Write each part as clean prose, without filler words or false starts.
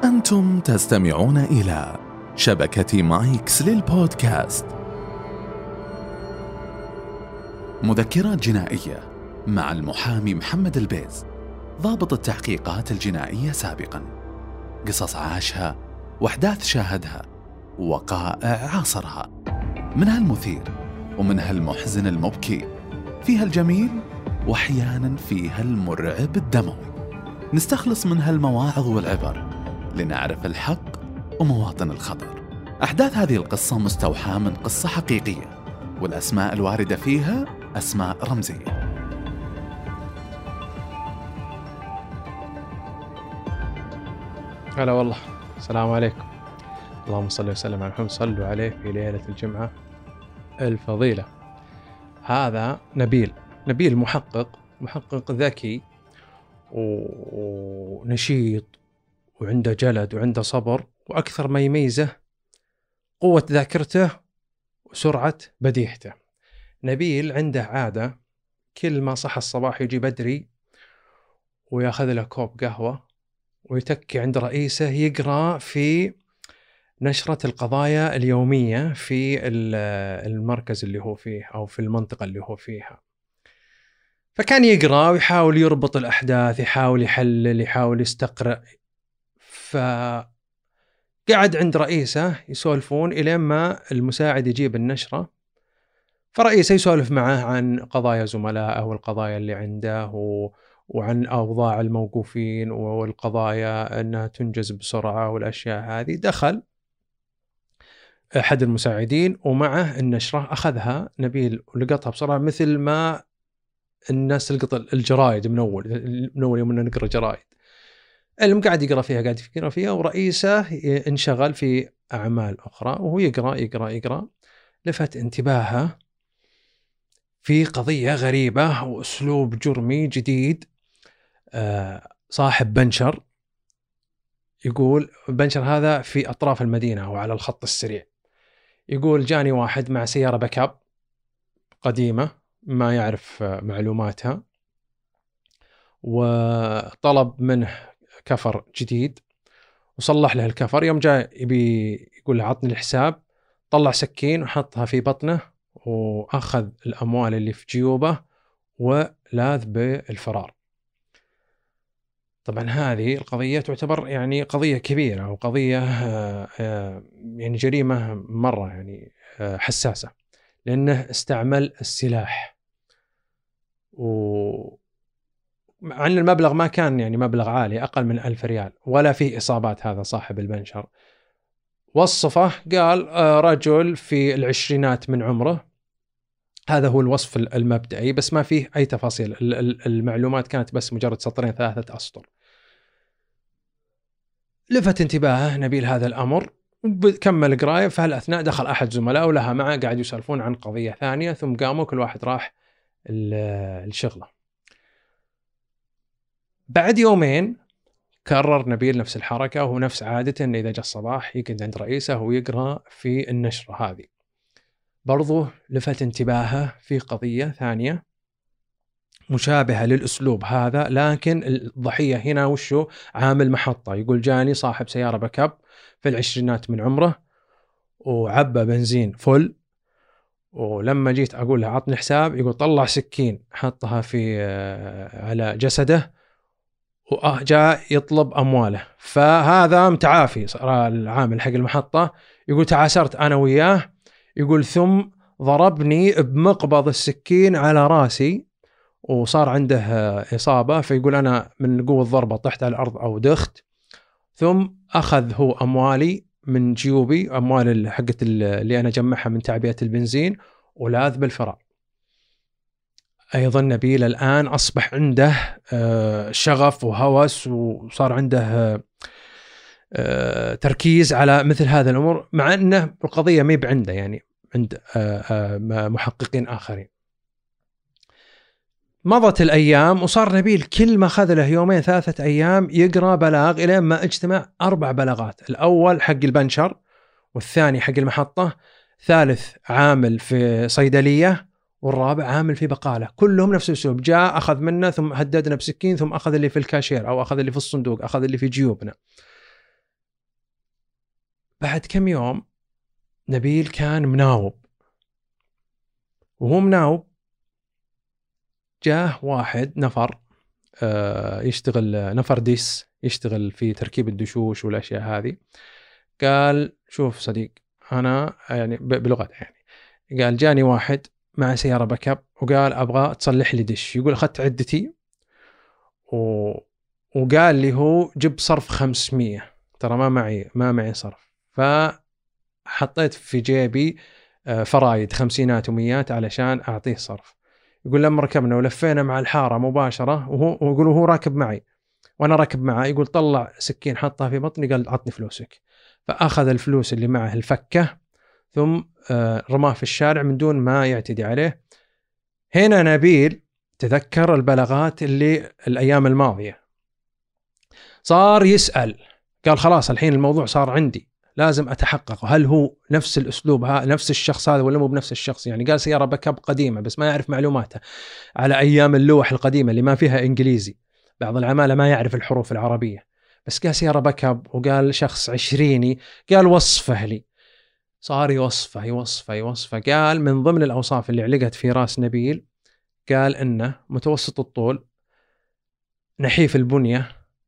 أنتم تستمعون إلى شبكة مايكس للبودكاست. مذكرات جنائية مع المحامي محمد البيز، ضابط التحقيقات الجنائية سابقاً. قصص عاشها وأحداث شاهدها، وقائع عاصرها، منها المثير ومنها المحزن المبكي، فيها الجميل وأحياناً فيها المرعب الدموي. نستخلص منها المواعظ والعبر لنعرف الحق ومواطن الخطر. أحداث هذه القصة مستوحاة من قصة حقيقية، والأسماء الواردة فيها أسماء رمزية. هلا والله، السلام عليكم. اللهم صل وسلم على محمد. صلوا عليه في ليلة الجمعة الفضيلة. هذا نبيل محقق ذكي ونشيط، وعنده جلد وعنده صبر، وأكثر ما يميزه قوة ذاكرته وسرعة بديهته. نبيل عنده عادة، كل ما صحى الصباح يجي بدري وياخذ له كوب قهوة ويتكي عند رئيسه يقرأ في نشرة القضايا اليومية في المركز اللي هو فيه أو في المنطقة اللي هو فيها. فكان يقرأ ويحاول يربط الأحداث، يحاول يحلل، يحاول يستقرأ. فقعد عند رئيسه يسولفون إلى ما المساعد يجيب النشرة، فرئيسه يسولف معه عن قضايا زملائه والقضايا اللي عنده وعن أوضاع الموقوفين والقضايا أنها تنجز بسرعة والأشياء هذه. دخل أحد المساعدين ومعه النشرة، أخذها نبيل ولقطها بسرعة مثل ما الناس تلقط الجرائد من أول يوم أنه نقرأ جرائد. قاعد يقرأ فيها ورئيسه انشغل في أعمال أخرى، وهو يقرأ. لفت انتباهه في قضية غريبة وأسلوب جرمي جديد. صاحب بنشر، يقول بنشر هذا في أطراف المدينة وعلى الخط السريع. يقول جاني واحد مع سيارة باكاب قديمة ما يعرف معلوماتها، وطلب منه كفر جديد وصلح له الكفر. يوم جاء يقول له عطني الحساب، طلع سكين وحطها في بطنه وأخذ الأموال اللي في جيوبه ولاذ بالفرار. طبعا هذه القضية تعتبر يعني قضية كبيرة، وقضية يعني جريمة مرة يعني حساسة، لأنه استعمل السلاح. عن المبلغ ما كان يعني مبلغ عالي، أقل من 1000 ريال، ولا فيه إصابات. هذا صاحب البنشر وصفه، قال رجل في العشرينات من عمره. هذا هو الوصف المبدئي، بس ما فيه أي تفاصيل. المعلومات كانت بس مجرد سطرين 3 أسطر. لفت انتباهه نبيل هذا الأمر، وكمل قراية. في هالأثناء دخل أحد زملائه ولها معه، قاعد يسولفون عن قضية ثانية، ثم قاموا كل واحد راح الشغلة. بعد يومين كرر نبيل نفس الحركة، وهو نفس عادته أنه إذا جاء الصباح يقعد عند رئيسه ويقرأ في النشرة هذه. برضو لفت انتباهه في قضية ثانية مشابهة للأسلوب هذا، لكن الضحية هنا وشو؟ عامل محطة. يقول جاني صاحب سيارة باكاب في العشرينات من عمره وعبى بنزين فل، ولما جيت أقول له عطني حساب، يقول طلع سكين حطها في على جسده وجاء يطلب أمواله. فهذا متعافي، صار العامل حق المحطة. يقول تعاسرت أنا وياه، يقول ثم ضربني بمقبض السكين على راسي وصار عنده إصابة. فيقول أنا من قوة ضربة طحت على الأرض أو دخت، ثم أخذ هو أموالي من جيوبي، أموال حقت اللي أنا جمعها من تعبئة البنزين، ولاذ بالفرار. أيضا نبيل الآن أصبح عنده شغف وهوس، وصار عنده تركيز على مثل هذا الأمور، مع أنه القضية ما عنده، يعني عند محققين آخرين. مضت الأيام وصار نبيل كل ما أخذ له 2-3 أيام يقرأ بلاغ، إلى ما اجتمع 4 بلاغات. الأول حق البنشر، والثاني حق المحطة، ثالث عامل في صيدلية، والرابع عامل في بقالة. كلهم نفس الأسلوب، جاء أخذ منا ثم هددنا بسكين، ثم أخذ اللي في الكاشير أو أخذ اللي في الصندوق، أخذ اللي في جيوبنا. بعد كم يوم نبيل كان مناوب، وهو مناوب جاه واحد نفر يشتغل، نفر ديس يشتغل في تركيب الدشوش والأشياء هذه. قال شوف صديق، أنا يعني بلغته يعني، قال جاني واحد مع سيارة باك اب وقال أبغى تصلح لي دش. يقول أخذت عدتي وقال لي هو جيب صرف 500، ترى ما معي صرف. فحطيت في جيبي فرايد 50 و100 علشان أعطيه صرف. يقول لما ركبنا ولفينا مع الحارة مباشرة، وهو راكب معي وأنا راكب معه، يقول طلع سكين حطها في بطني، قال عطني فلوسك. فأخذ الفلوس اللي معه الفكة ثم رماه في الشارع من دون ما يعتدي عليه. هنا نبيل تذكر البلاغات اللي الأيام الماضية، صار يسأل، قال خلاص الحين الموضوع صار عندي، لازم أتحقق هل هو نفس الأسلوب نفس الشخص هذا ولا مو بنفس الشخص. يعني قال سيارة باك اب قديمة بس ما يعرف معلوماتها على أيام اللوح القديمة اللي ما فيها إنجليزي، بعض العمالة ما يعرف الحروف العربية، بس قال سيارة باك اب وقال شخص عشريني، قال وصفه لي. صار يوصفه. قال من ضمن الأوصاف اللي علقت في راس نبيل، قال إنه متوسط الطول، نحيف البنية،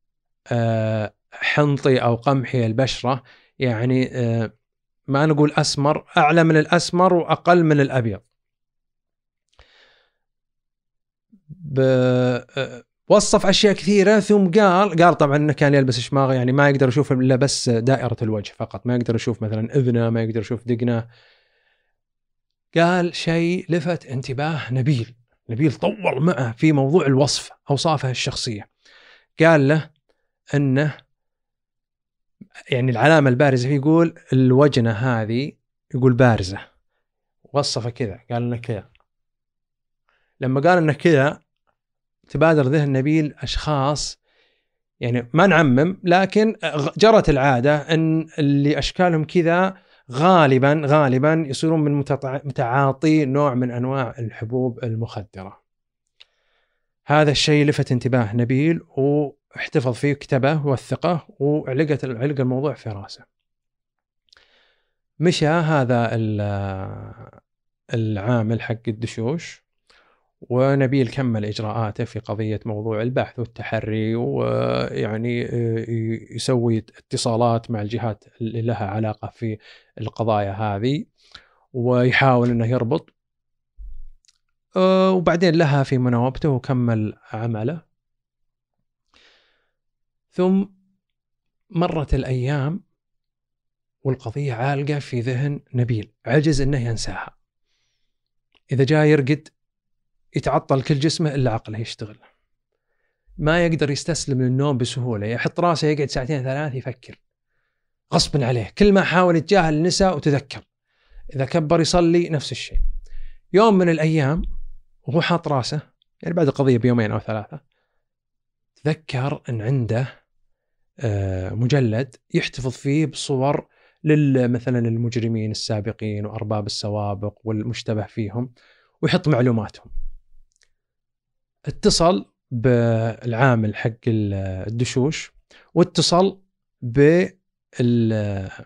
حنطي أو قمحي البشرة، يعني ما نقول أسمر، أعلى من الأسمر وأقل من الأبيض. وصف أشياء كثيرة، ثم قال طبعا إنه كان يلبس شماغ، يعني ما يقدر يشوف إلا بس دائرة الوجه فقط، ما يقدر يشوف مثلا أذنه، ما يقدر يشوف دقنه. قال شيء لفت انتباه نبيل طول معه في موضوع الوصف، أوصافه الشخصية. قال له أنه يعني العلامة البارزة فيه، يقول الوجنة هذه يقول بارزة، وصفه كذا، قال إنه كذا. لما قال إنه كذا تبادر ذهن نبيل أشخاص، يعني ما نعمم، لكن جرت العادة أن اللي أشكالهم كذا غالبا يصيرون من متعاطي نوع من أنواع الحبوب المخدرة. هذا الشيء لفت انتباه نبيل واحتفظ فيه، كتبه وثقه وعلق الموضوع في راسه. مشى هذا العامل حق الدشوش، ونبيل كمل إجراءاته في قضية موضوع البحث والتحري، ويعني يسوي اتصالات مع الجهات اللي لها علاقة في القضايا هذه، ويحاول أنه يربط، وبعدين لها في مناوبته وكمل عمله. ثم مرت الأيام والقضية عالقة في ذهن نبيل، عجز أنه ينساها. إذا جاء يرقد يتعطل كل جسمه إلا عقله يشتغل، ما يقدر يستسلم للنوم بسهولة، يحط راسه يقعد 2-3 يفكر غصب عليه. كل ما حاول يتجاهل النساء وتذكر، إذا كبر يصلي نفس الشيء. يوم من الأيام وهو حاط راسه، يعني بعد القضية بيومين أو 3، تذكر أن عنده مجلد يحتفظ فيه بصور مثلا المجرمين السابقين وأرباب السوابق والمشتبه فيهم، ويحط معلوماتهم. اتصل بالعامل حق الدشوش، واتصل بالعامل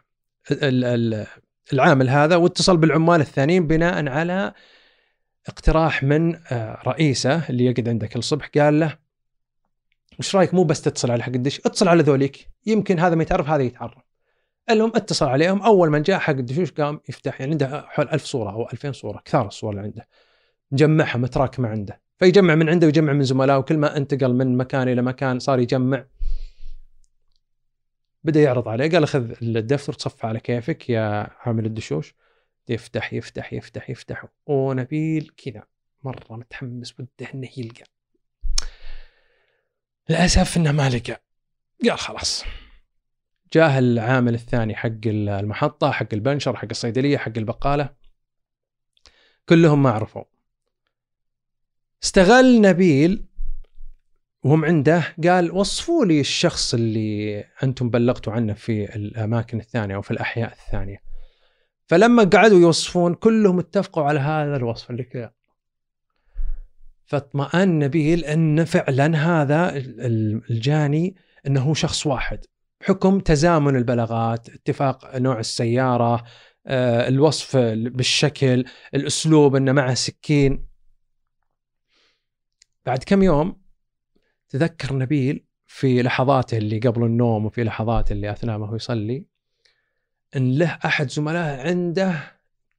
هذا، واتصل بالعمال الثانيين بناء على اقتراح من رئيسه اللي يقعد عندك الصبح. قال له وش رايك مو بس تتصل على حق الدش، اتصل على ذوليك، يمكن هذا ما يتعرف هذا يتعرف. المهم اتصل عليهم. اول من جاء حق الدشوش قام يفتح، يعني عنده حول 1000 صورة او 2000 صورة، كثار الصور اللي عنده، مجمعها متراكمة عنده، فيجمع من عنده ويجمع من زملائه، وكل ما انتقل من مكان إلى مكان صار يجمع. بدأ يعرض عليه، قال خذ الدفتر تصفح على كيفك يا عامل الدشوش. يفتح ونبيل كذا مرة متحمس وده إنه يلقى، للأسف إنه ما لقى. قال خلاص. جاه العامل الثاني حق المحطة، حق البنشر، حق الصيدلية، حق البقالة، كلهم ما عرفوا. استغل نبيل وهم عنده، قال وصفوا لي الشخص اللي أنتم بلغتوا عنه في الأماكن الثانية أو في الأحياء الثانية. فلما قعدوا يوصفون كلهم اتفقوا على هذا الوصف اللي كذا. فاطمأن نبيل أن فعلا هذا الجاني أنه شخص واحد، بحكم تزامن البلاغات، اتفاق نوع السيارة، الوصف بالشكل، الأسلوب أنه معه سكين. بعد كم يوم تذكر نبيل في لحظاته اللي قبل النوم وفي لحظاته اللي أثناء ما هو يصلي أن له أحد زملائه عنده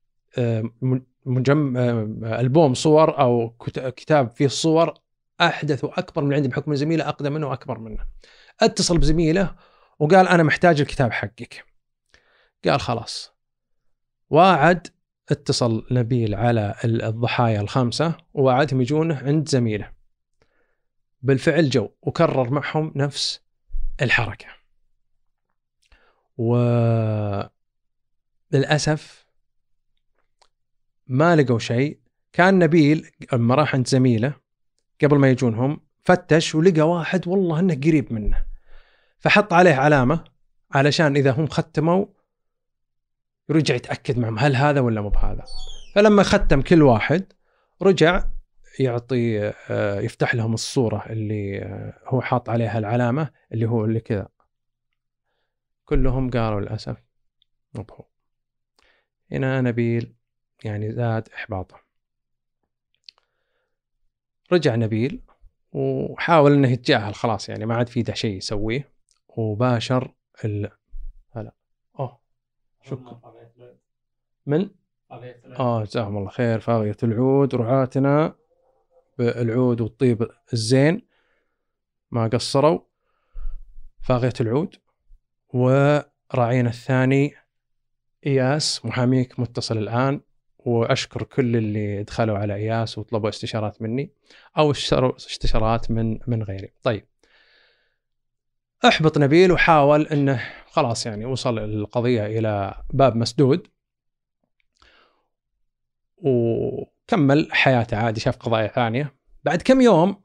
ألبوم صور أو كتاب فيه صور أحدث وأكبر من عنده، بحكم زميله أقدم منه وأكبر منه. اتصل بزميله وقال أنا محتاج الكتاب حقك. قال خلاص. واعد اتصل نبيل على الضحايا الخمسة ووعدهم يجونه عند زميله. بالفعل جو وكرر معهم نفس الحركة. وللأسف ما لقوا شيء. كان نبيل لما راح عند زميله قبل ما يجونهم فتش ولقى واحد والله انه قريب منه، فحط عليه علامة علشان إذا هم ختموا يرجع يتأكد معهم هل هذا ولا مو بهذا. فلما ختم كل واحد رجع يعطي يفتح لهم الصورة اللي هو حاط عليها العلامة اللي هو اللي كذا. كلهم قالوا للأسف مو هو. هنا نبيل يعني زاد إحباطه. رجع نبيل وحاول انه يتجاهل خلاص، يعني ما عاد في ده شيء يسويه، وباشر هلا شكرا من جزاهم الله خير. فاغية العود رعاتنا بالعود والطيب الزين ما قصروا. فاغية العود. وراعينا الثاني إياس محاميك متصل الآن، وأشكر كل اللي دخلوا على إياس وطلبوا استشارات مني أو اشتروا استشارات من غيري. طيب أحبط نبيل وحاول أنه خلاص يعني وصل القضية إلى باب مسدود وكمل حياته عادي، شاف قضايا ثانية. بعد كم يوم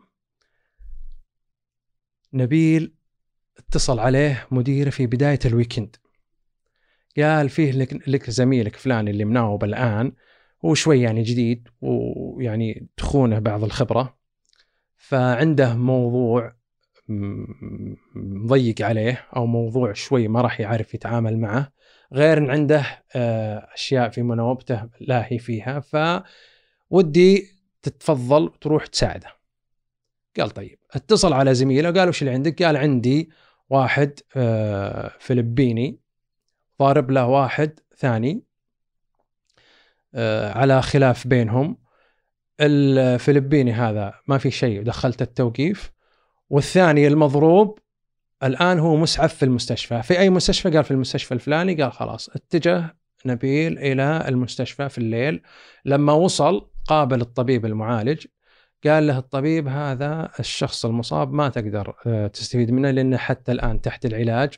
نبيل اتصل عليه مديره في بداية الويكند، قال فيه لك زميلك فلان اللي مناوب الآن وشوي يعني جديد ويعني تخونه بعض الخبرة، فعنده موضوع مضيق عليه أو موضوع شوي ما راح يعرف يتعامل معه، غير أن عنده أشياء في مناوبته لاهي فيها، فودي تتفضل تروح تساعده. قال طيب. اتصل على زميله وقال وش اللي عندك؟ قال عندي واحد فلبيني ضارب له واحد ثاني على خلاف بينهم. الفلبيني هذا ما في شيء ودخلت التوقيف، والثاني المضروب الآن هو مسعف في المستشفى. في أي مستشفى؟ قال في المستشفى الفلاني. قال خلاص. اتجه نبيل إلى المستشفى في الليل. لما وصل قابل الطبيب المعالج، قال له الطبيب هذا الشخص المصاب ما تقدر تستفيد منه لأنه حتى الآن تحت العلاج.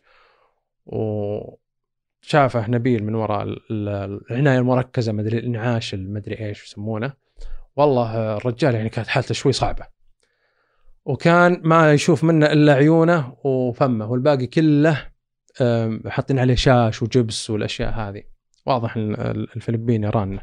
وشافه نبيل من وراء العناية المركزة مدري الإنعاش المدري إيش يسمونه. والله الرجال يعني كانت حالته شوي صعبة، وكان ما يشوف منه إلا عيونه وفمه، والباقي كله حاطين عليه شاش وجبس والأشياء هذه. واضح أن الفلبيني رانه.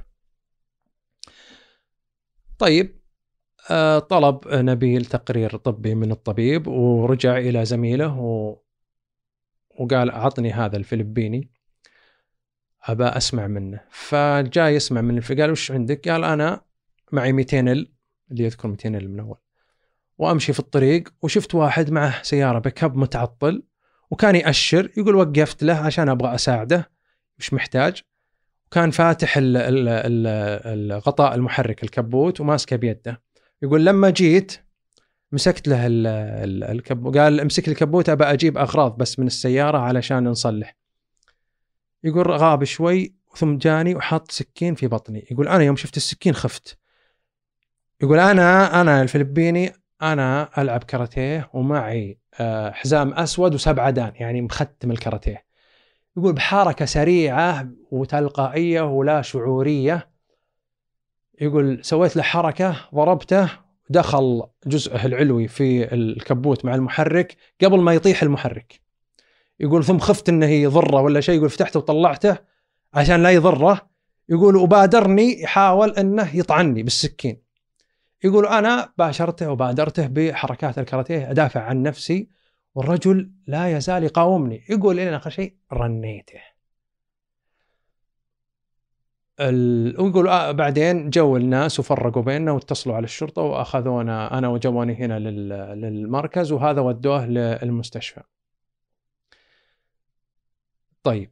طيب طلب نبيل تقرير طبي من الطبيب ورجع إلى زميله وقال أعطني هذا الفلبيني أبى أسمع منه. فجاء يسمع منه، فقال وش عندك؟ قال أنا معي 200 اللي يذكر 200 من أول، وأمشي في الطريق وشفت واحد معه سيارة بيكاب متعطل وكان يأشر، يقول وقفت له عشان أبغى أساعده مش محتاج، وكان فاتح الغطاء المحرك الكبوت وماسكه بيده. يقول لما جيت مسكت له الكبوت، قال امسك الكبوت أبى أجيب أغراض بس من السيارة علشان نصلح. يقول غاب شوي ثم جاني وحط سكين في بطني. يقول أنا يوم شفت السكين خفت. يقول أنا الفلبيني أنا ألعب كاراتيه ومعي حزام أسود و7 دان، يعني مختم الكاراتيه. يقول بحركة سريعة وتلقائية ولا شعورية، يقول سويت له حركة ضربته دخل جزءه العلوي في الكبوت مع المحرك قبل ما يطيح المحرك. يقول ثم خفت انه يضره ولا شيء، يقول فتحته وطلعته عشان لا يضره. يقول وبادرني يحاول انه يطعني بالسكين. يقول انا باشرته وبادرته بحركات الكاراتيه ادافع عن نفسي والرجل لا يزال يقاومني، يقول إلى آخر شيء رنيته. ويقول بعدين جو الناس وفرقوا بيننا واتصلوا على الشرطة وأخذونا أنا وجواني هنا للمركز، وهذا ودوه للمستشفى. طيب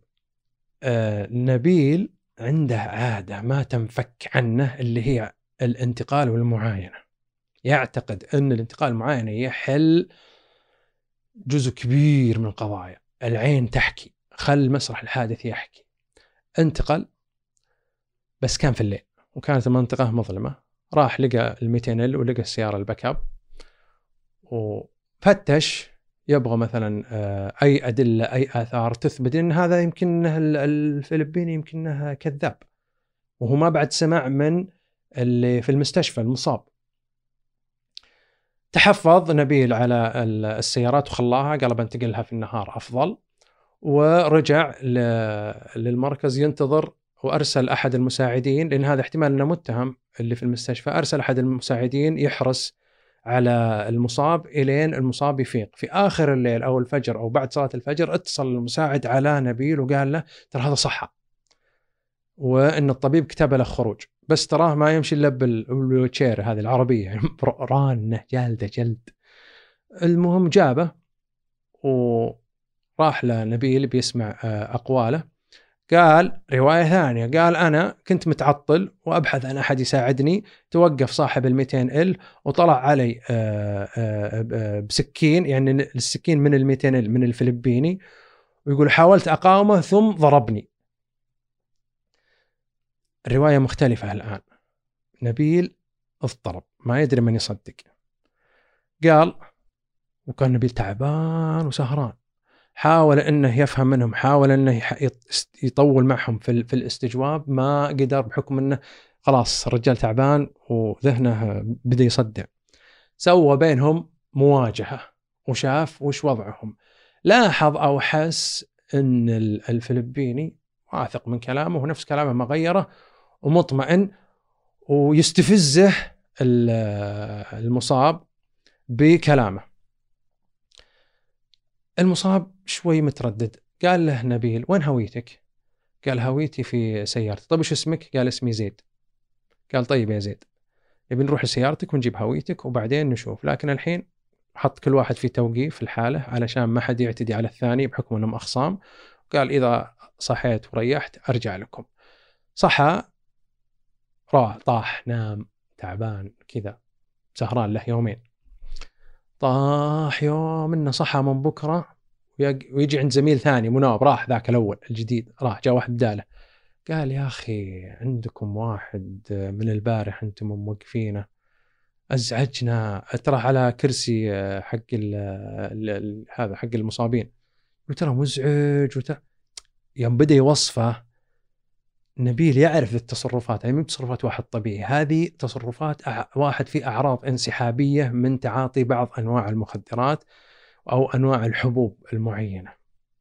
نبيل عنده عادة ما تنفك عنه، اللي هي الانتقال والمعاينة. يعتقد أن الانتقال والمعاينة يحل جزء كبير من القضايا. العين تحكي، خل مسرح الحادث يحكي. انتقل بس كان في الليل وكانت المنطقة مظلمة، راح لقى ال200 ولقى السيارة الباك اب وفتش، يبغى مثلا أي أدلة أي آثار تثبت أن هذا يمكنه الفلبيني يمكنه كذاب، وهو ما بعد سمع من اللي في المستشفى المصاب. تحفظ نبيل على السيارات وخلاها، قال بنتقلها في النهار أفضل، ورجع للمركز ينتظر، وأرسل أحد المساعدين، لأن هذا احتمال أنه متهم اللي في المستشفى. أرسل أحد المساعدين يحرس على المصاب إلين المصاب يفيق. في آخر الليل أو الفجر أو بعد صلاة الفجر اتصل المساعد على نبيل وقال له ترى هذا صحة، وأن الطبيب كتب له خروج، بس تراه ما يمشي إلا بالويتشير هذه العربية يعني رانه جلد. المهم جابه وراح لنبيل بيسمع أقواله. قال رواية ثانية، قال أنا كنت متعطل وأبحث عن أحد يساعدني، توقف صاحب ال200 وطلع علي بسكين، يعني السكين من ال200 من الفلبيني، ويقول حاولت أقاومه ثم ضربني. الرواية مختلفة الآن. نبيل اضطرب، ما يدري من يصدق. قال وكان نبيل تعبان وسهران، حاول أنه يفهم منهم، حاول أنه يطول معهم في الاستجواب، ما قدر بحكم أنه خلاص الرجال تعبان وذهنه بدأ يصدع. سوى بينهم مواجهة وشاف وش وضعهم. لاحظ أو حس أن الفلبيني واثق من كلامه ونفس كلامه ما غيره ومطمئن، ويستفزه المصاب بكلامه. المصاب شوي متردد، قال له نبيل وين هويتك؟ قال هويتي في سيارتي. طيب وش اسمك؟ قال اسمي زيد. قال طيب يا زيد، نبي نروح لسيارتك ونجيب هويتك وبعدين نشوف، لكن الحين حط كل واحد في توقيف في الحالة علشان ما حد يعتدي على الثاني بحكم أنهم أخصام. قال إذا صحيت وريحت أرجع لكم. صحى، طاح، نام تعبان كذا، سهران له يومين. طاح يوم إنه صحى من بكرة ويجي عند زميل ثاني مناوب، راح ذاك الأول الجديد، راح جاء واحد بداله، قال يا أخي عندكم واحد من البارح أنتم موقفينه أزعجنا، ترى على كرسي حق هذا حق المصابين، وترى مزعج يوم بدأ يوصفه نبيل يعرف التصرفات، يعني مو تصرفات واحد طبيعي، هذه تصرفات واحد في أعراض انسحابية من تعاطي بعض أنواع المخدرات أو أنواع الحبوب المعينة.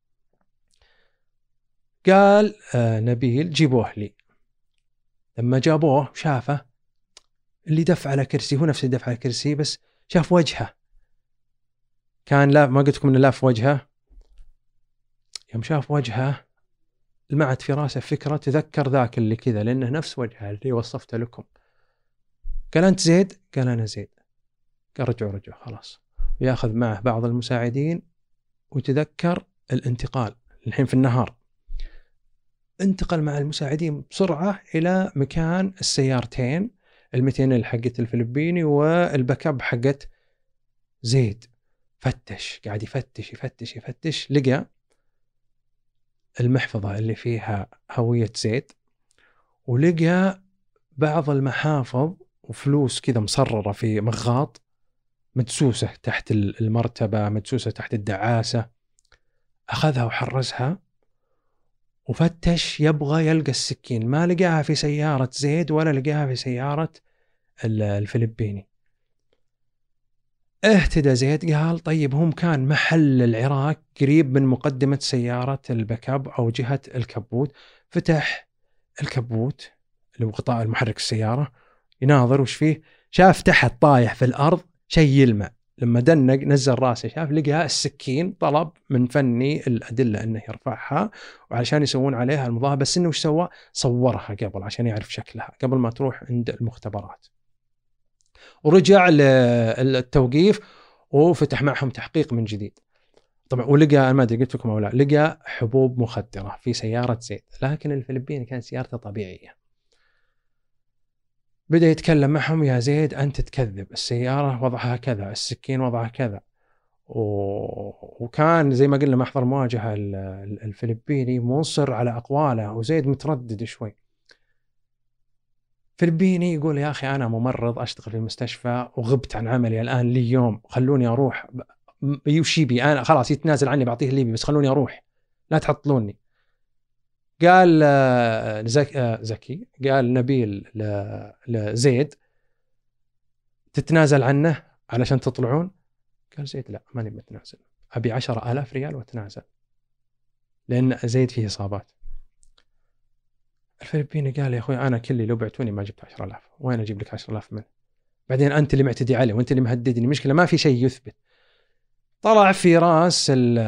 قال نبيل جيبوه لي. لما جابوه شافه اللي دفع على كرسي هو نفس اللي دفع على كرسي، بس شاف وجهه كان لا، ما قلت لكم إنه لا في وجهه. يوم شاف وجهه لمعت في راسه فكرة، تذكر ذاك اللي كذا لأنه نفس وجهه اللي وصفته لكم. قال أنت زيد؟ قال أنا زيد. قال رجعوا خلاص، ويأخذ معه بعض المساعدين وتذكر الانتقال الحين في النهار. انتقل مع المساعدين بسرعة إلى مكان السيارتين ال200 حقت الفلبيني والباك اب حقت زيد. فتش، قاعد يفتش، لقى المحفظة اللي فيها هوية زيد، ولقى بعض المحافظ وفلوس كذا مصررة في مغاط، مدسوسة تحت المرتبة، مدسوسة تحت الدعاسة. أخذها وحرزها وفتش، يبغى يلقى السكين، ما لقاها في سيارة زيد ولا لقاها في سيارة الفلبيني. اهتدى زيد، قال طيب هم كان محل العراق قريب من مقدمة سيارة الباكاب أو جهة الكبوت. فتح الكبوت اللي هو غطاء المحرك السيارة، يناظر وش فيه، شاف تحت طايح في الأرض شيء يلمع لما دنق نزل راسه شاف لقى السكين، طلب من فني الأدلة أنه يرفعها وعشان يسوون عليها المضاهة، بس إنه وش سوى؟ صورها قبل عشان يعرف شكلها قبل ما تروح عند المختبرات. ورجع للتوقيف وفتح معهم تحقيق من جديد طبعا، ولقى ما أدري قلت لكم أو لا، لقى حبوب مخدرة في سيارة زيد، لكن الفلبيني كانت سيارته طبيعية. بدأ يتكلم معهم: يا زيد أنت تكذب، السيارة وضعها كذا، السكين وضعها كذا. وكان زي ما قلنا محضر مواجهة الفلبيني مصر على أقواله، وزيد متردد شوي. فلبيني يقول: يا أخي أنا ممرض أشتغل في المستشفى وغبت عن عملي الآن لي يوم، خلوني أروح، يوشيبي أنا خلاص يتنازل عني، بعطيه الليبي بس خلوني أروح، لا تعطلوني. قال زكي، قال نبيل لزيد: تتنازل عنه علشان تطلعون؟ قال زيد: لا ماني متنازل، أبي 10,000 ريال واتنازل، لأن زيد فيه إصابات. الفلبيني قال: يا أخوي أنا كلي لو بعتوني ما جبت 10,000، وين أجيب لك 10,000 منه؟ بعدين أنت اللي معتدي عليه وأنت اللي مهددني، مشكلة ما في شيء يثبت. طلع في راس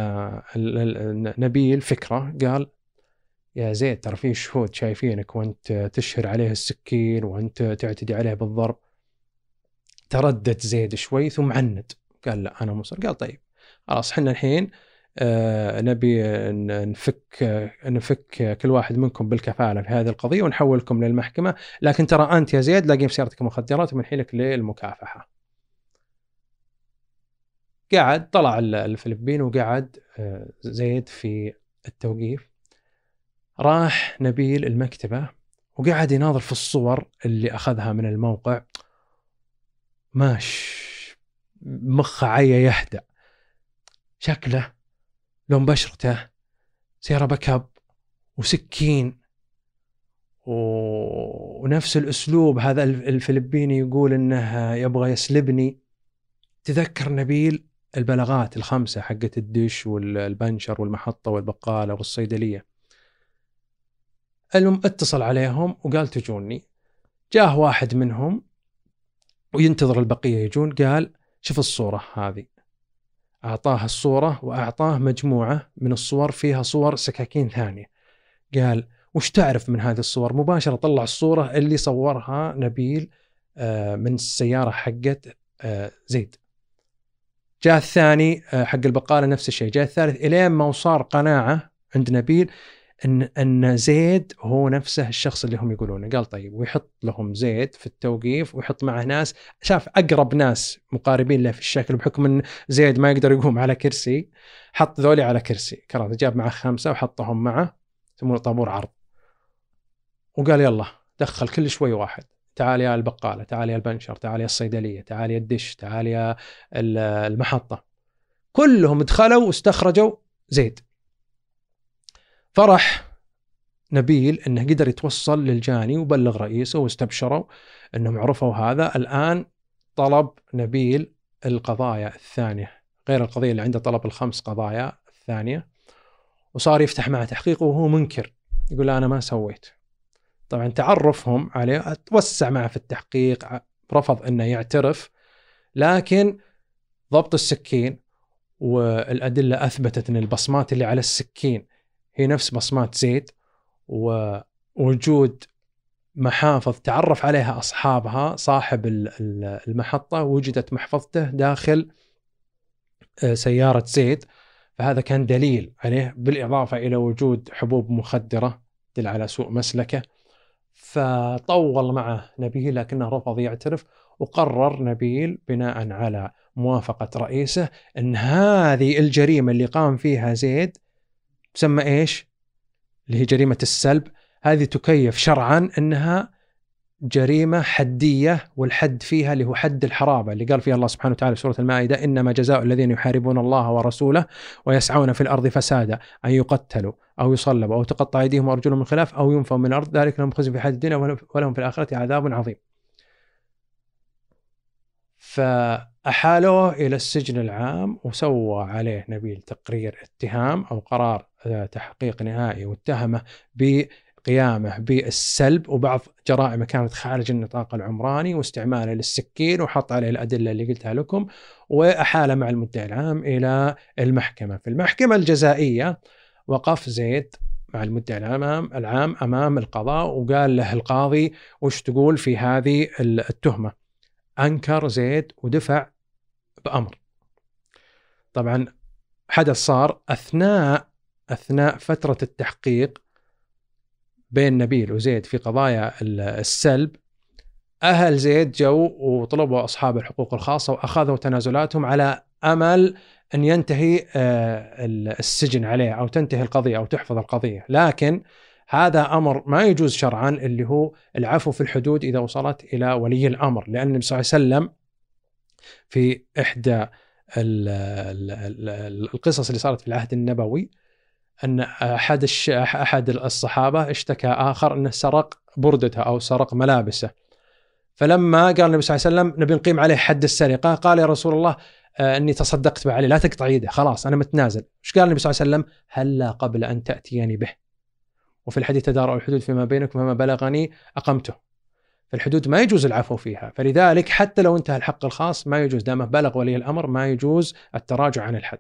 نبيل فكرة، قال: يا زيد ترى في شهود شايفينك وأنت تشهر عليه السكين وأنت تعتدي عليه بالضرب. تردد زيد شوي ثم عند، قال: لا أنا مصر. قال: طيب خلاص حنا الحين نبي نفك كل واحد منكم بالكفالة في هذه القضية ونحولكم للمحكمة، لكن ترى أنت يا زيد لاقي في سيارتك مخدرات ومنحيلك للمكافحة. قاعد طلع الفلبين وقعد زيد في التوقيف. راح نبيل المكتبة وقعد يناظر في الصور اللي أخذها من الموقع، ماش مخ عيا يهدأ، شكله، لون بشرته، سيارة بكاب وسكين ونفس الأسلوب هذا الفلبيني يقول إنه يبغى يسلبني. تذكر نبيل البلاغات ال5 حقة الدش والبنشر والمحطة والبقالة والصيدلية. اتصل عليهم وقال: تجوني. جاه واحد منهم وينتظر البقية يجون، قال: شوف الصورة هذه. أعطاه الصورة وأعطاه مجموعة من الصور فيها صور سكاكين ثانية. قال: وش تعرف من هذه الصور؟ مباشرة طلع الصورة اللي صورها نبيل من السيارة حقت زيد. جاء الثاني حق البقالة نفس الشيء، جاء الثالث، إلين ما صار قناعة عند نبيل أن زيد هو نفسه الشخص اللي هم يقولونه. قال: طيب، ويحط لهم زيد في التوقيف ويحط معه ناس شاف أقرب ناس مقاربين له في الشكل، بحكم أن زيد ما يقدر يقوم على كرسي، حط ذولي على كرسي كراسي، جاب معه 5 وحطهم معه، يسمونه طابور عرض. وقال: يلا دخل كل شوي واحد، تعال يا البقالة، تعال يا البنشر، تعال يا الصيدلية، تعال يا الدش، تعال يا المحطة. كلهم دخلوا واستخرجوا زيد. فرح نبيل أنه قدر يتوصل للجاني وبلغ رئيسه واستبشروا أنهم عرفوا هذا. الآن طلب نبيل القضايا الثانية غير القضية اللي عنده، طلب ال5 قضايا الثانية، وصار يفتح معه تحقيق وهو منكر، يقول: أنا ما سويت. طبعا تعرفهم عليه توسع معه في التحقيق، رفض أنه يعترف، لكن ضبط السكين والأدلة أثبتت أن البصمات اللي على السكين هي نفس بصمات زيد، ووجود محافظ تعرف عليها أصحابها، صاحب المحطة وجدت محفظته داخل سيارة زيد، فهذا كان دليل عليه، بالإضافة إلى وجود حبوب مخدرة تدل على سوء مسلكه. فطول معه نبيل لكنه رفض يعترف، وقرر نبيل بناء على موافقة رئيسه أن هذه الجريمة اللي قام فيها زيد تسمى إيش؟ اللي هي جريمة السلب، هذه تكيف شرعا أنها جريمة حدية، والحد فيها اللي هو حد الحرابة اللي قال فيها الله سبحانه وتعالى في سورة المائدة: إنما جزاء الذين يحاربون الله ورسوله ويسعون في الأرض فسادا أن يقتلوا أو يصلبوا أو تقطع أيديهم وأرجلهم من خلاف أو ينفوا من الأرض، ذلك لهم خزي في الحياة الدنيا ولهم في الآخرة عذاب عظيم. فأحالوه إلى السجن العام وسوى عليه نبيل تقرير اتهام أو قرار تحقيق نهائي، واتهمه قيامه بالسلب، وبعض جرائمه كانت خارج النطاق العمراني، واستعماله للسكين، وحط عليه الأدلة اللي قلتها لكم، وأحال مع المدعي العام إلى المحكمة. في المحكمة الجزائية وقف زيد مع المدعي العام أمام القضاء، وقال له القاضي وش تقول في هذه التهمة. أنكر زيد ودفع بأمر. طبعا حدث صار أثناء فترة التحقيق بين نبيل وزيد في قضايا السلب. أهل زيد جو وطلبوا أصحاب الحقوق الخاصة وأخذوا تنازلاتهم على أمل أن ينتهي السجن عليه أو تنتهي القضية أو تحفظ القضية، لكن هذا أمر ما يجوز شرعا، اللي هو العفو في الحدود إذا وصلت إلى ولي الأمر. لأن النبي صلى الله عليه وسلم في إحدى القصص اللي صارت في العهد النبوي أن أحد الصحابة اشتكى آخر أنه سرق بردته أو سرق ملابسه، فلما قال النبي صلى الله عليه وسلم نبي نقيم عليه حد السرقة، قال يا رسول الله أني تصدقت عليه، لا تقطع يده، خلاص أنا متنازل. إيش قال النبي صلى الله عليه وسلم؟ هلا قبل أن تأتيني به، وفي الحديث تدارأوا الحدود فيما بينكم فما بلغني أقمته. فالحدود ما يجوز العفو فيها، فلذلك حتى لو انتهى الحق الخاص ما يجوز، دامه بلغ ولي الأمر ما يجوز التراجع عن الحد.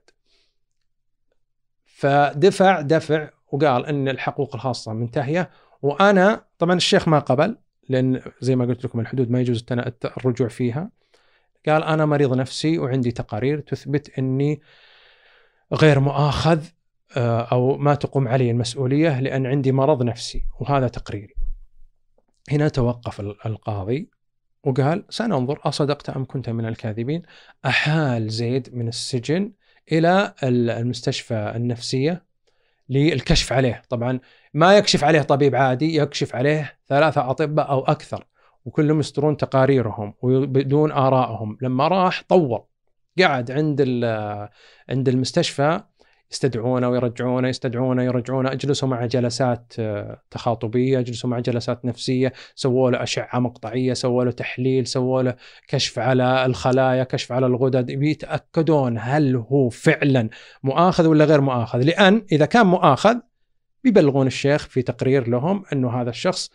دفع وقال أن الحقوق الخاصة منتهية. وأنا طبعا الشيخ ما قبل، لأن زي ما قلت لكم الحدود ما يجوز الرجوع فيها. قال أنا مريض نفسي وعندي تقارير تثبت أني غير مؤاخذ أو ما تقوم علي المسؤولية لأن عندي مرض نفسي وهذا تقريري. هنا توقف القاضي وقال سننظر أصدقت أم كنت من الكاذبين. أحال زيد من السجن إلى المستشفى النفسية للكشف عليه. طبعا ما يكشف عليه طبيب عادي، يكشف عليه 3 أطباء أو أكثر، وكلهم يسترون تقاريرهم وبدون آرائهم. لما راح طول، قعد عند المستشفى يستدعونه ويرجعونه، يستدعونه يرجعونه، اجلسوا مع جلسات تخاطبية، اجلسوا مع جلسات نفسية، سووا له أشعة مقطعية، سووا له تحليل، سووا له كشف على الخلايا، كشف على الغدد، بيتأكدون هل هو فعلا مؤاخذ ولا غير مؤاخذ. لأن إذا كان مؤاخذ بيبلغون الشيخ في تقرير لهم أنه هذا الشخص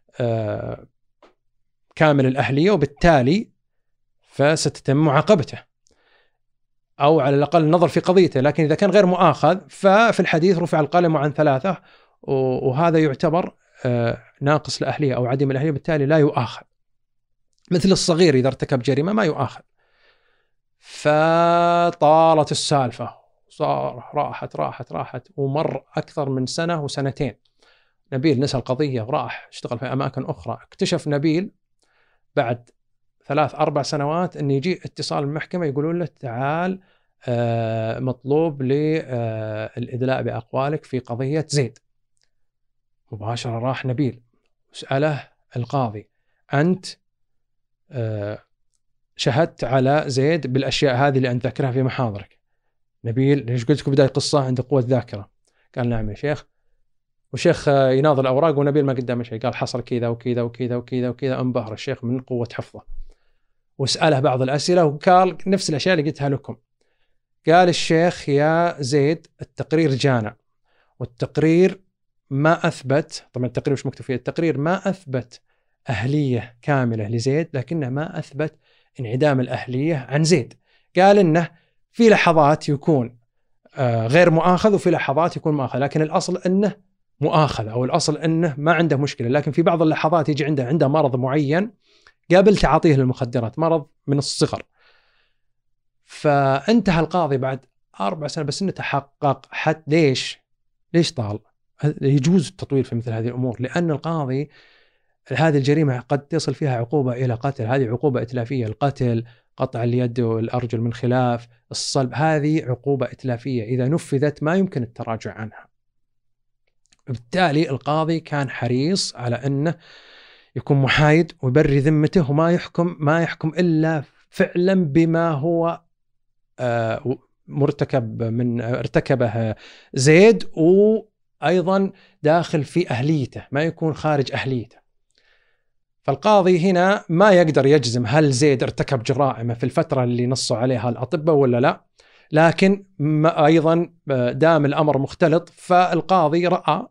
كامل الأهلية، وبالتالي فستتم معاقبته أو على الأقل النظر في قضيته. لكن إذا كان غير مؤاخذ ففي الحديث رفع القلم عن 3، وهذا يعتبر ناقص الأهلية أو عديم الأهلية، بالتالي لا يؤاخذ. مثل الصغير إذا ارتكب جريمة ما يؤاخذ. فطالت السالفة، صار راحت ومر أكثر من 1 وسنتين. نبيل نسى القضية وراح اشتغل في أماكن أخرى. اكتشف نبيل بعد 3-4 سنوات أن يجي اتصال من المحكمة يقولون له تعال مطلوب للإدلاء بأقوالك في قضية زيد. مباشرة راح نبيل وسأله القاضي أنت شهدت على زيد بالأشياء هذه اللي أنت ذكرها في محاضرك؟ نبيل ليش قلت لكم بداية قصة عنده قوة ذاكرة. قال نعم يا شيخ. والشيخ يناظر الأوراق ونبيل ما قدامه شيء. قال حصل كذا وكذا وكذا وكذا وكذا. انبهر الشيخ من قوة حفظه وسأله بعض الأسئلة وقال نفس الأشياء اللي قلتها لكم. قال الشيخ يا زيد التقرير جانا، والتقرير ما أثبت، طبعا التقرير مش مكتوب فيه، التقرير ما أثبت أهلية كاملة لزيد، لكنه ما أثبت انعدام الأهلية عن زيد. قال إنه في لحظات يكون غير مؤاخذ وفي لحظات يكون مؤاخذ، لكن الأصل إنه مؤاخذ أو الأصل إنه ما عنده مشكلة. لكن في بعض اللحظات يجي عنده مرض معين قبل تعاطيه للمخدرات، مرض من الصغر. فانتهى القاضي بعد 4 سنوات بس انه تحقق. حتى ليش طال؟ يجوز التطويل في مثل هذه الأمور، لأن القاضي هذه الجريمة قد تصل فيها عقوبة إلى قتل. هذه عقوبة إتلافية. القتل، قطع اليد والأرجل من خلاف، الصلب، هذه عقوبة إتلافية إذا نفذت ما يمكن التراجع عنها. بالتالي القاضي كان حريص على أنه يكون محايد ويبري ذمته وما يحكم إلا فعلا بما هو ارتكبه زيد، وأيضا داخل في أهليته، ما يكون خارج أهليته. فالقاضي هنا ما يقدر يجزم هل زيد ارتكب جرائم في الفترة اللي نصوا عليها الأطباء ولا لا، لكن أيضا دام الأمر مختلط، فالقاضي رأى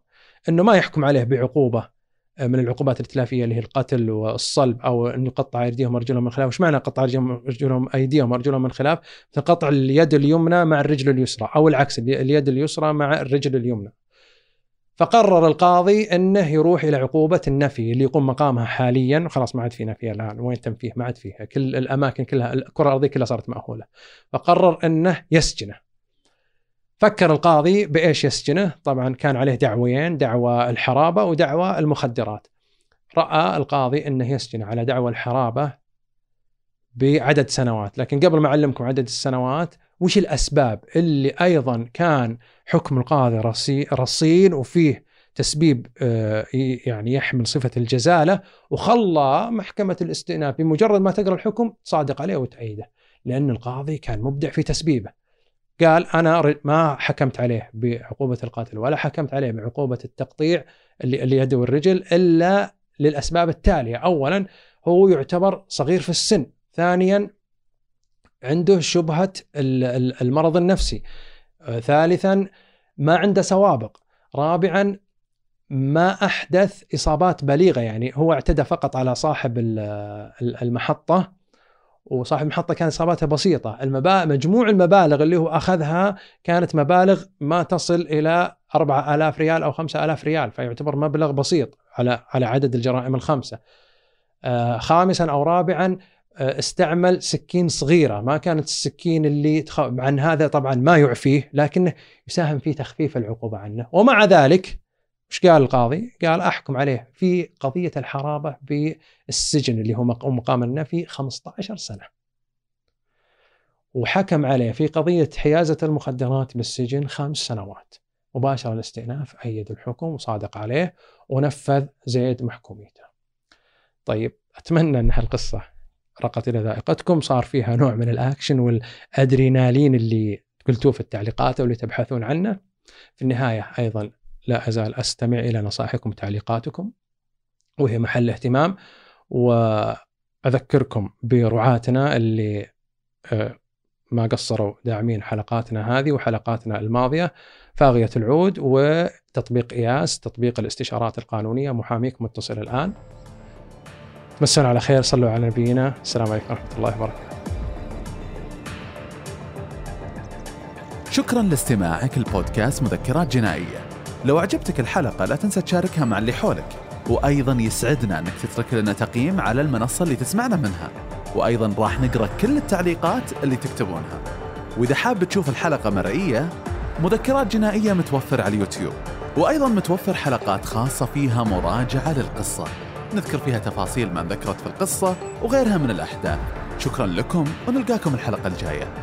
أنه ما يحكم عليه بعقوبة من العقوبات الإتلافية اللي هي القتل والصلب أو أن يقطع أيديهم وأرجلهم من خلاف. وش معنى قطع أيديهم وأرجلهم من خلاف؟ قطع اليد اليمنى مع الرجل اليسرى، أو العكس، اليد اليسرى مع الرجل اليمنى. فقرر القاضي أنه يروح إلى عقوبة النفي اللي يقوم مقامها حاليا، وخلاص ما عاد في نفي الآن، وين تنفيه؟ ما عاد فيها، كل الأماكن كلها، الكرة الأرضية كلها صارت مأهولة. فقرر أنه يسجنه. فكر القاضي بإيش يسجنه؟ طبعا كان عليه دعوين، دعوى الحرابة ودعوى المخدرات. رأى القاضي أنه يسجن على دعوى الحرابة بعدد سنوات. لكن قبل ما أعلمكم عدد السنوات، وش الأسباب اللي أيضا كان حكم القاضي رصين وفيه تسبيب يعني يحمل صفة الجزالة، وخلى محكمة الاستئناف بمجرد ما تقرأ الحكم تصادق عليه وتأيده، لأن القاضي كان مبدع في تسبيبه. قال أنا ما حكمت عليه بعقوبة القتل ولا حكمت عليه بعقوبة التقطيع اللي يده والرجل إلا للأسباب التالية: أولا، هو يعتبر صغير في السن. ثانيا، عنده شبهة المرض النفسي. ثالثا، ما عنده سوابق. رابعا، ما أحدث إصابات بليغة، يعني هو اعتدى فقط على صاحب المحطة، وصاحب المحطة كان إصاباتها بسيطة. مجموع المبالغ اللي هو أخذها كانت مبالغ ما تصل إلى 4,000 ريال أو 5,000 ريال، فيعتبر مبلغ بسيط على عدد الجرائم الخمسة. خامسا أو رابعا، استعمل سكين صغيرة، ما كانت السكين اللي عن هذا طبعا ما يعفيه، لكنه يساهم في تخفيف العقوبة عنه. ومع ذلك وش قال القاضي؟ قال أحكم عليه في قضية الحرابة بالسجن اللي هو مقام النفي 15 سنة، وحكم عليه في قضية حيازة المخدرات بالسجن 5 سنوات. مباشرة الاستئناف أيد الحكم وصادق عليه ونفذ زيد محكوميته. طيب، أتمنى أن هالقصة رقت إلى ذائقتكم، صار فيها نوع من الأكشن والأدرينالين اللي قلتوه في التعليقات واللي تبحثون عنه. في النهاية أيضا لا أزال أستمع إلى نصائحكم وتعليقاتكم، وهي محل اهتمام. وأذكركم برعاتنا اللي ما قصروا داعمين حلقاتنا هذه وحلقاتنا الماضية: فاغية العود وتطبيق إياس، تطبيق الاستشارات القانونية. محاميكم متصل الآن. تمسون على خير، صلوا على نبينا. السلام عليكم ورحمة الله وبركاته. شكرا لاستماعك البودكاست مذكرات جنائية. لو أعجبتك الحلقة لا تنسى تشاركها مع اللي حولك، وأيضا يسعدنا أنك تترك لنا تقييم على المنصة اللي تسمعنا منها، وأيضا راح نقرأ كل التعليقات اللي تكتبونها. وإذا حاب تشوف الحلقة مرئية، مذكرات جنائية متوفر على اليوتيوب، وأيضا متوفر حلقات خاصة فيها مراجعة للقصة نذكر فيها تفاصيل ما ذكرت في القصة وغيرها من الأحداث. شكرا لكم ونلقاكم الحلقة الجاية.